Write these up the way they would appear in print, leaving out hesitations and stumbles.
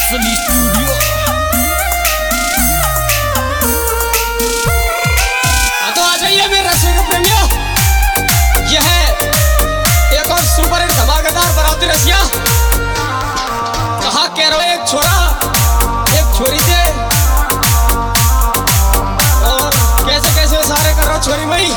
Marcel Studio। तो आ जाइए मेरे रसिक प्रेमियों, यह है एक और सुपर हिट धमाकेदार बराती रसिया। कहा कह रहे हो एक छोरा एक छोरी से, और कैसे कैसे सारे कर रहा हो छोरी मई।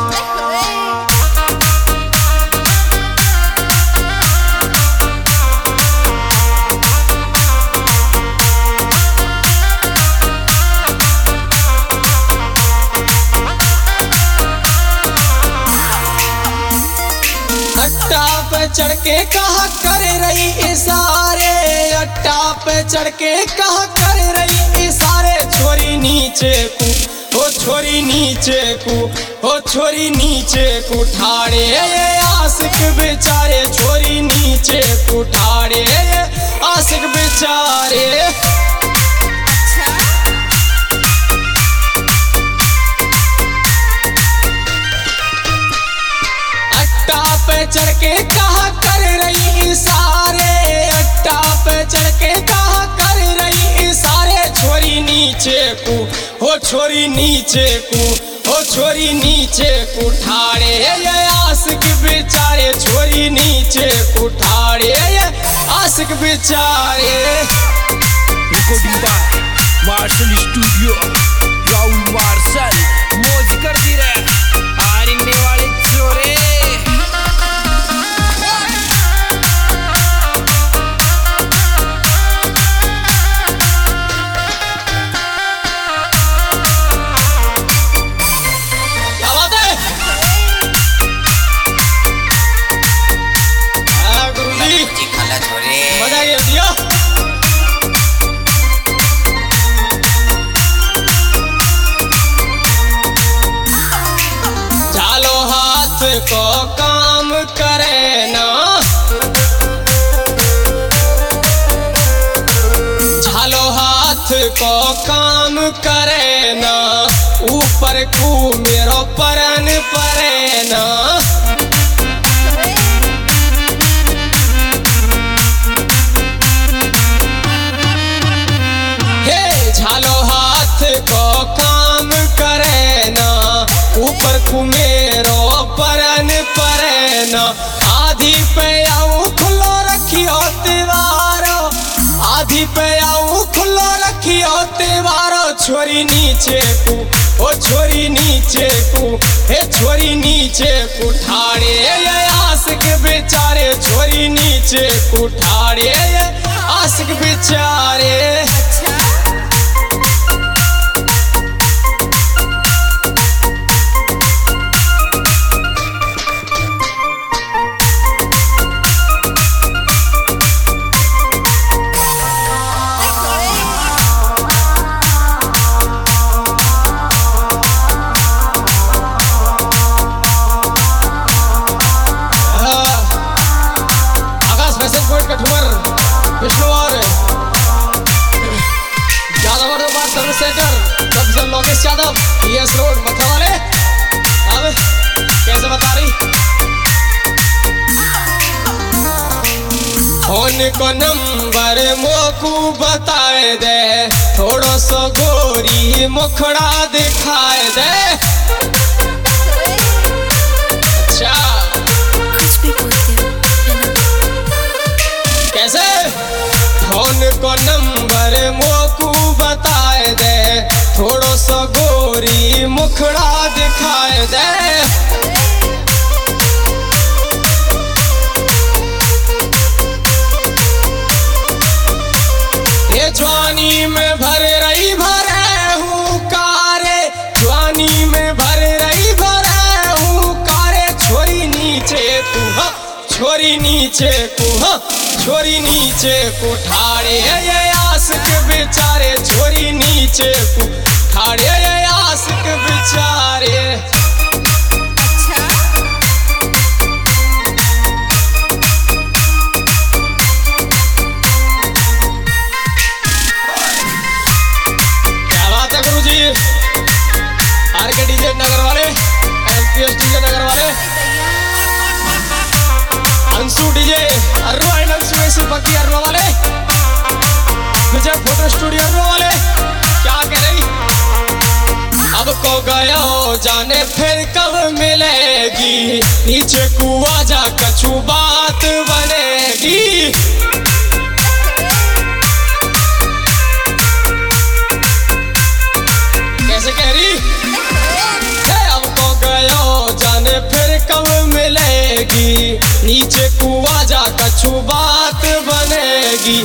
अट्टा पे चढ़ के कहा कर रही इशारे, अट्टा पे चढ़ के कहा कर रही इशारे। छोरी नीचे को हो छोरी नीचे को हो छोरी नीचे को ठाड़े ये आशिक बेचारे। छोरी नीचे को ठाड़े ये आशिक बेचारे। अट्टा पे चढ़ के कहा कर रही इशारे, अट्टा पे चढ़ के कहा कर रही इशारे। छोरी नीचे को हो छोरी नीचे को हो छोरी नीचे को ठाड़े ये आशिक बेचारे। छोरी नीचे को ठाड़े ये आशिक बेचारे। Recording by Marshal studio, Rahul Marshal मौज कर दी रे आरिंगने वाले चोरे। क्या बात है गुरुजी, खाला छोरे मजा ये दिया। झालो हाथ को काम करे ना, झालो हाथ को काम करे ना। ऊपर को मेरो परन परे ना। हे झालो हाथ को काम करे ना, ऊपर को मेरो परन परे ना। आधी पे आऊं खुलो रखियो तिवारो, आधी पे आऊं खुलो रखियो तिवारो। छोरी नीचे को ओ छोरी नीचे को हे छोरी नीचे को ठाड़े ये आशिक बेचारे। छोरी नीचे को ठाड़े ये आशिक बेचारे। आकाश फैशन पॉइंट कठुमर विष्णुवार यादव बार service centre professor Lokesh Yadav ES road Mathura वाले। अब कैसे बता रही फोन को नंबर मोकू बताए दे, थोड़ो सो गोरी मुखड़ा दिखाए दे। अच्छा कैसे फोन को नंबर मोकू बताए दे, थोड़ो सो गोरी मुखड़ा दिखाए दे। ये जवानी में भर रही भरे हूँ कारे, जवानी में भर रही भरे हूँ कारे। छोरी नीचे को हाँ छोरी नीचे को हाँ छोरी नीचे को ठाड़े ये आशिक बेचारे। छोरी नीचे को ठाड़े ये आशिक बेचारे। क्या बात है गुरुजी, आरके डीजे नगर वाले, एमपीएस डीजे नगर वाले, अंशु डीजे अर्रो एंड अंशु ऐसे बाकी अर्रो वाले। डीजे फोटो स्टूडियो वाले क्या कह रही। अब को गयो जाने फिर कब मिलेगी, नीचे कुआ जा कछु बात बनेगी। कैसे कह रही है, अब को गयो जाने फिर कब मिलेगी, नीचे कुआ जा कछु बात बनेगी।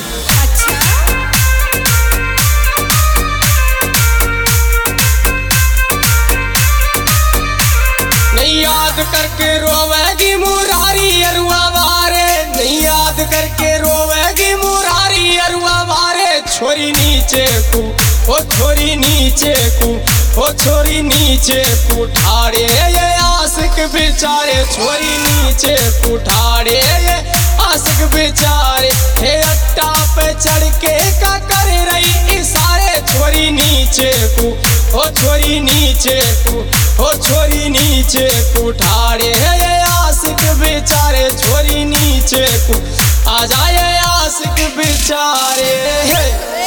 नहीं याद करके रोवेगी मुरारी अरुआ बारे, नहीं याद करके रोवेगी मुरारी अरुआ बारे। छोरी नीचे कू ओ छोरी नीचे कू ओ छोरी नीचे कुठाड़े ये आशिक बेचारे, छोरी नीचे कुठाड़े ये आशिक बेचारे। हे अट्टा पे चढ़ के का कर रही इशारे, छोरी नीचे कू ओ छोरी नीचे कू ओ छोरी नीचे कुठाड़े ये आशिक बेचारे, छोरी नीचे कू आ जाए आशिक बेचारे।